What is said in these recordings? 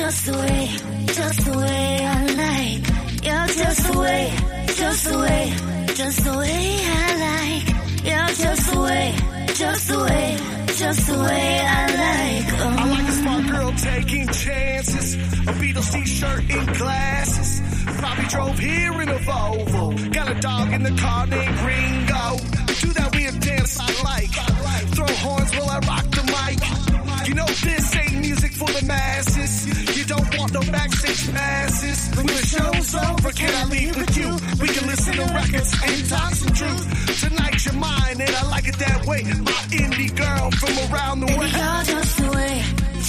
just the way I like. You're just the way I like. You're just the way I like. I like a smart girl taking chances. A Beatles t-shirt and glasses. Probably drove here in a Volvo. Got a dog in the car named Ringo. Do that weird dance I like. Throw horns while I rock the mic. You know this ain't music for the masses. You don't want no backstage passes. When the show's over, can I leave with you? We can listen to records and talk some truth. Tonight's your mine and I like it that way. My indie girl from around the way. You're just the way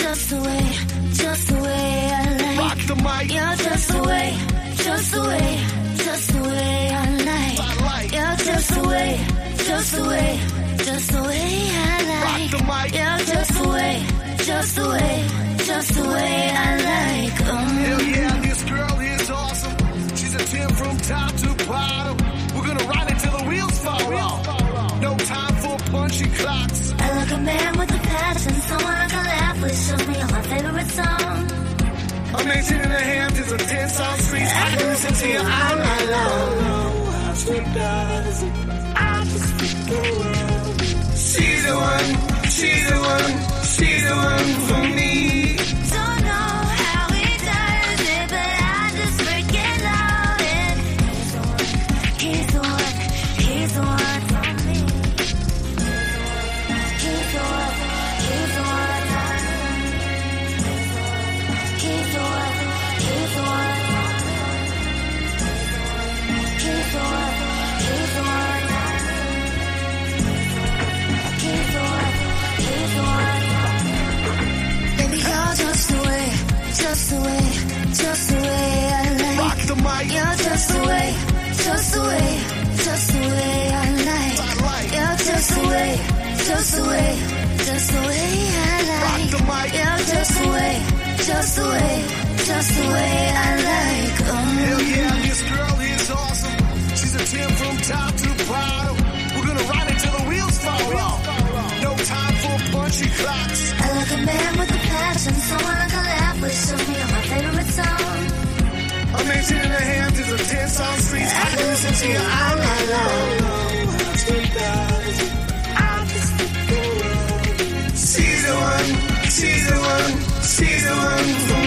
I like. Rock the mic. You're just the way I like. You're just the way I like. Rock the mic. You're just the way I like. Hell yeah, this girl is awesome. She's a 10 from top to bottom. We're gonna ride it till the wheels fall off. No time for punching clocks. I like a man with a passion, someone I can laugh with, shows me all my favorite songs. A mansion in the Hamptons, a 10-song streets. I can listen to you all night long. She's the one for me. Don't know how he does it, but I just freaking love it. He's the one for me. He's the one for me. Baby, you're just the way I like. Rock the mic. You're just the way I like. You're just the way I like. Rock the mic. You're just the way I like. Hell yeah, this girl is awesome. She's a 10 from top to bottom. We're gonna ride it till the wheels fall off. No time for punchy clocks. I like a man with a passion, someone I can laugh with, shows me all my favorite songs. A mansion in the Hamptons, a 10-song streets. I can listen to you all night long. She's the one for